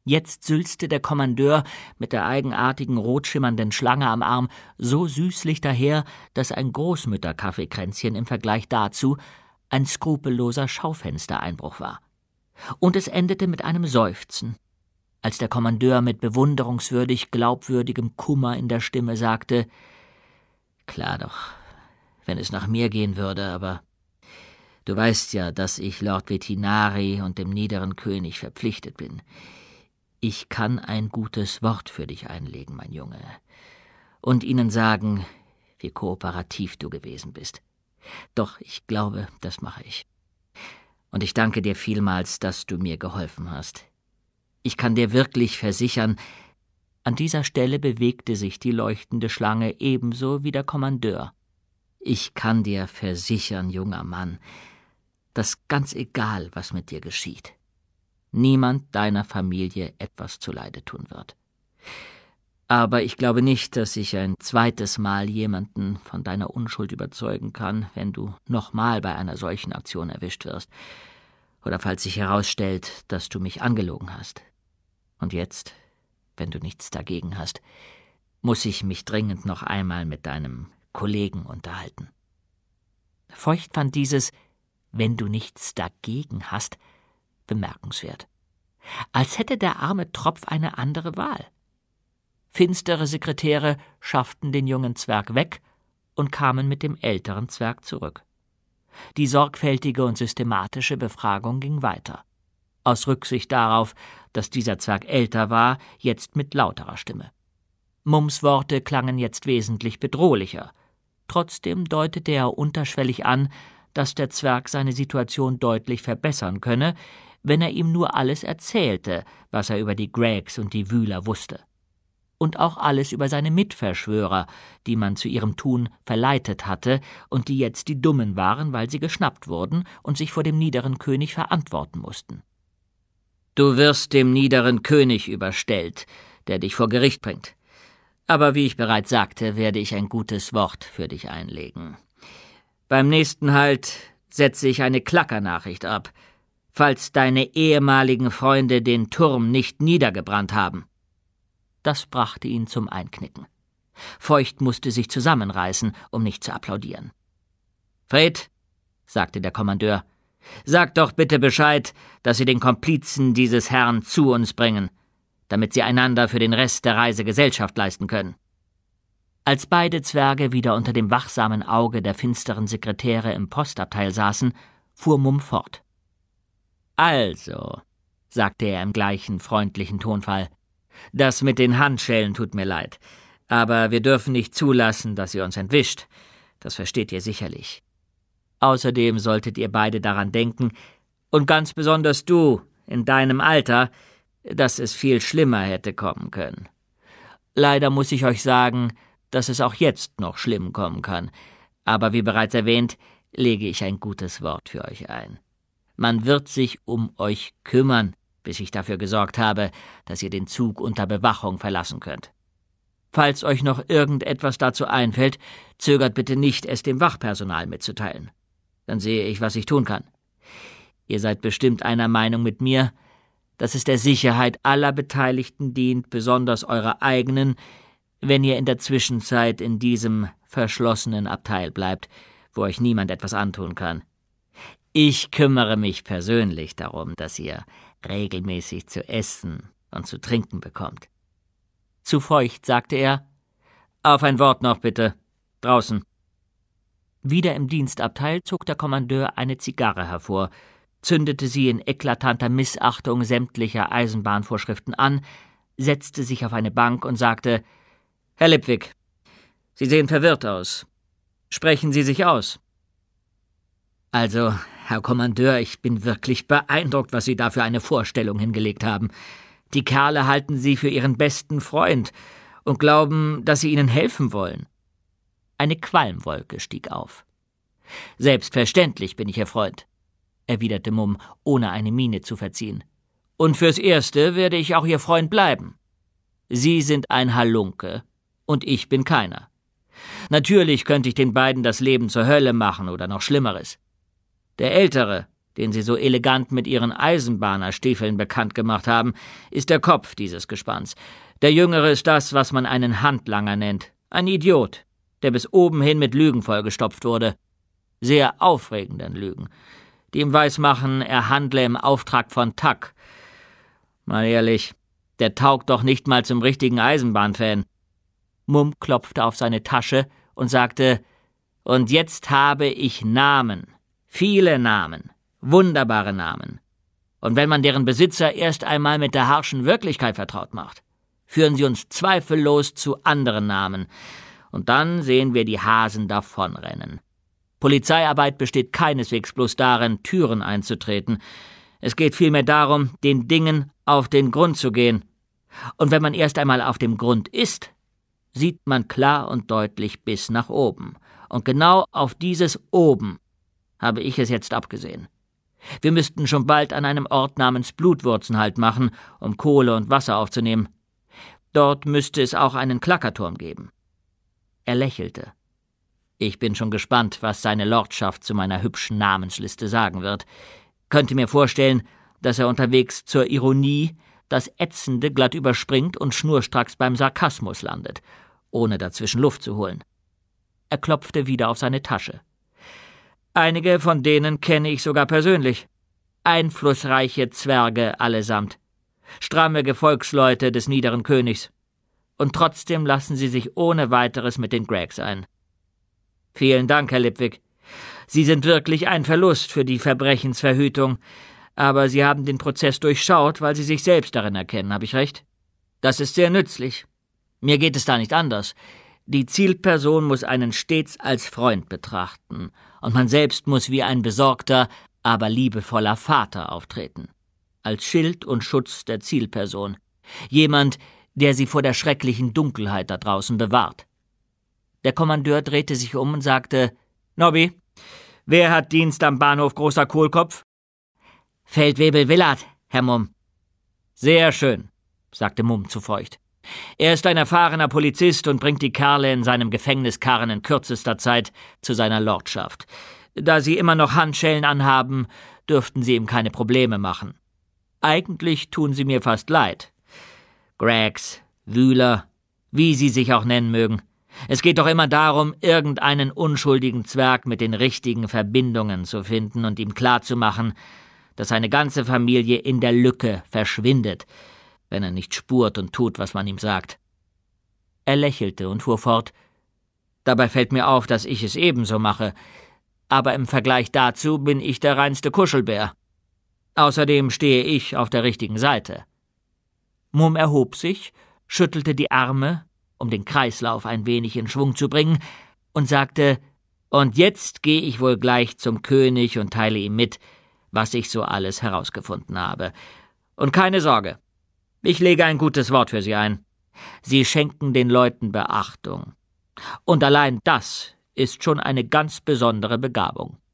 Jetzt sülzte der Kommandeur mit der eigenartigen rotschimmernden Schlange am Arm so süßlich daher, dass ein Großmütter-Kaffeekränzchen im Vergleich dazu ein skrupelloser Schaufenstereinbruch war. Und es endete mit einem Seufzen, als der Kommandeur mit bewunderungswürdig glaubwürdigem Kummer in der Stimme sagte: »Klar doch, wenn es nach mir gehen würde, aber du weißt ja, dass ich Lord Vetinari und dem niederen König verpflichtet bin. Ich kann ein gutes Wort für dich einlegen, mein Junge, und ihnen sagen, wie kooperativ du gewesen bist. Doch ich glaube, das mache ich. Und ich danke dir vielmals, dass du mir geholfen hast. Ich kann dir wirklich versichern«, an dieser Stelle bewegte sich die leuchtende Schlange ebenso wie der Kommandeur, »ich kann dir versichern, junger Mann, dass ganz egal, was mit dir geschieht, niemand deiner Familie etwas zuleide tun wird. Aber ich glaube nicht, dass ich ein zweites Mal jemanden von deiner Unschuld überzeugen kann, wenn du nochmal bei einer solchen Aktion erwischt wirst, oder falls sich herausstellt, dass du mich angelogen hast. Und jetzt, wenn du nichts dagegen hast, muss ich mich dringend noch einmal mit deinem Kollegen unterhalten.« Feucht fand dieses »wenn du nichts dagegen hast« bemerkenswert. Als hätte der arme Tropf eine andere Wahl. Finstere Sekretäre schafften den jungen Zwerg weg und kamen mit dem älteren Zwerg zurück. Die sorgfältige und systematische Befragung ging weiter. Aus Rücksicht darauf, dass dieser Zwerg älter war, jetzt mit lauterer Stimme. Mumms Worte klangen jetzt wesentlich bedrohlicher. Trotzdem deutete er unterschwellig an, dass der Zwerg seine Situation deutlich verbessern könne, wenn er ihm nur alles erzählte, was er über die Greggs und die Wühler wusste. Und auch alles über seine Mitverschwörer, die man zu ihrem Tun verleitet hatte und die jetzt die Dummen waren, weil sie geschnappt wurden und sich vor dem niederen König verantworten mussten. »Du wirst dem niederen König überstellt, der dich vor Gericht bringt. Aber wie ich bereits sagte, werde ich ein gutes Wort für dich einlegen. Beim nächsten Halt setze ich eine Klackernachricht ab, falls deine ehemaligen Freunde den Turm nicht niedergebrannt haben.« Das brachte ihn zum Einknicken. Feucht musste sich zusammenreißen, um nicht zu applaudieren. »Fred«, sagte der Kommandeur, »sag doch bitte Bescheid, dass Sie den Komplizen dieses Herrn zu uns bringen, damit sie einander für den Rest der Reise Gesellschaft leisten können.« Als beide Zwerge wieder unter dem wachsamen Auge der finsteren Sekretäre im Postabteil saßen, fuhr Mumm fort. »Also«, sagte er im gleichen freundlichen Tonfall, »das mit den Handschellen tut mir leid, aber wir dürfen nicht zulassen, dass ihr uns entwischt. Das versteht ihr sicherlich. Außerdem solltet ihr beide daran denken, und ganz besonders du, in deinem Alter, dass es viel schlimmer hätte kommen können. Leider muss ich euch sagen, dass es auch jetzt noch schlimm kommen kann, aber wie bereits erwähnt, lege ich ein gutes Wort für euch ein. Man wird sich um euch kümmern, bis ich dafür gesorgt habe, dass ihr den Zug unter Bewachung verlassen könnt. Falls euch noch irgendetwas dazu einfällt, zögert bitte nicht, es dem Wachpersonal mitzuteilen. Dann sehe ich, was ich tun kann. Ihr seid bestimmt einer Meinung mit mir, dass es der Sicherheit aller Beteiligten dient, besonders eurer eigenen, wenn ihr in der Zwischenzeit in diesem verschlossenen Abteil bleibt, wo euch niemand etwas antun kann. Ich kümmere mich persönlich darum, dass ihr regelmäßig zu essen und zu trinken bekommt.« Zu Feucht sagte er, »Auf ein Wort noch bitte. Draußen.« Wieder im Dienstabteil zog der Kommandeur eine Zigarre hervor, zündete sie in eklatanter Missachtung sämtlicher Eisenbahnvorschriften an, setzte sich auf eine Bank und sagte, »Herr Lipwig, Sie sehen verwirrt aus. Sprechen Sie sich aus.« »Also, Herr Kommandeur, ich bin wirklich beeindruckt, was Sie da für eine Vorstellung hingelegt haben. Die Kerle halten Sie für Ihren besten Freund und glauben, dass Sie ihnen helfen wollen.« Eine Qualmwolke stieg auf. »Selbstverständlich bin ich Ihr Freund«, erwiderte Mumm, ohne eine Miene zu verziehen. »Und fürs Erste werde ich auch Ihr Freund bleiben. Sie sind ein Halunke und ich bin keiner. Natürlich könnte ich den beiden das Leben zur Hölle machen oder noch Schlimmeres. Der Ältere den Sie so elegant mit Ihren Eisenbahnerstiefeln bekannt gemacht haben, ist der Kopf dieses Gespanns. Der Jüngere ist das, was man einen Handlanger nennt. Ein Idiot, der bis oben hin mit Lügen vollgestopft wurde. Sehr aufregenden Lügen, die ihm weismachen, er handle im Auftrag von Tuck. Mal ehrlich, der taugt doch nicht mal zum richtigen Eisenbahnfan. Mumm klopfte auf seine Tasche und sagte, »Und jetzt habe ich Namen, viele Namen, wunderbare Namen. Und wenn man deren Besitzer erst einmal mit der harschen Wirklichkeit vertraut macht, führen sie uns zweifellos zu anderen Namen. Und dann sehen wir die Hasen davonrennen. Polizeiarbeit besteht keineswegs bloß darin, Türen einzutreten. Es geht vielmehr darum, den Dingen auf den Grund zu gehen. Und wenn man erst einmal auf dem Grund ist, sieht man klar und deutlich bis nach oben. Und genau auf dieses Oben habe ich es jetzt abgesehen. Wir müssten schon bald an einem Ort namens Blutwurzen Halt machen, um Kohle und Wasser aufzunehmen. Dort müsste es auch einen Klackerturm geben.« Er lächelte. Ich bin schon gespannt, was seine Lordschaft zu meiner hübschen Namensliste sagen wird. Könnte mir vorstellen, dass er unterwegs zur Ironie das Ätzende glatt überspringt und schnurstracks beim Sarkasmus landet, ohne dazwischen Luft zu holen. Er klopfte wieder auf seine Tasche. Einige von denen kenne ich sogar persönlich. Einflussreiche Zwerge allesamt. Stramme Gefolgsleute des niederen Königs. Und trotzdem lassen sie sich ohne weiteres mit den Greggs ein. Vielen Dank, Herr Lipwig. Sie sind wirklich ein Verlust für die Verbrechensverhütung, aber Sie haben den Prozess durchschaut, weil Sie sich selbst darin erkennen, habe ich recht? Das ist sehr nützlich. Mir geht es da nicht anders. Die Zielperson muss einen stets als Freund betrachten, und man selbst muss wie ein besorgter, aber liebevoller Vater auftreten. Als Schild und Schutz der Zielperson. Jemand, der sie vor der schrecklichen Dunkelheit da draußen bewahrt. Der Kommandeur drehte sich um und sagte, »Nobby, wer hat Dienst am Bahnhof Großer Kohlkopf?« »Feldwebel Willard, Herr Mumm.« »Sehr schön«, sagte Mumm zu Feucht. »Er ist ein erfahrener Polizist und bringt die Kerle in seinem Gefängniskarren in kürzester Zeit zu seiner Lordschaft. Da sie immer noch Handschellen anhaben, dürften sie ihm keine Probleme machen. Eigentlich tun sie mir fast leid. Greggs, Wühler, wie sie sich auch nennen mögen. Es geht doch immer darum, irgendeinen unschuldigen Zwerg mit den richtigen Verbindungen zu finden und ihm klarzumachen, dass seine ganze Familie in der Lücke verschwindet, wenn er nicht spurt und tut, was man ihm sagt.« Er lächelte und fuhr fort, »Dabei fällt mir auf, dass ich es ebenso mache, aber im Vergleich dazu bin ich der reinste Kuschelbär. Außerdem stehe ich auf der richtigen Seite.« Mumm erhob sich, schüttelte die Arme, um den Kreislauf ein wenig in Schwung zu bringen, und sagte, »Und jetzt gehe ich wohl gleich zum König und teile ihm mit, was ich so alles herausgefunden habe. Und keine Sorge, ich lege ein gutes Wort für Sie ein. Sie schenken den Leuten Beachtung. Und allein das ist schon eine ganz besondere Begabung.«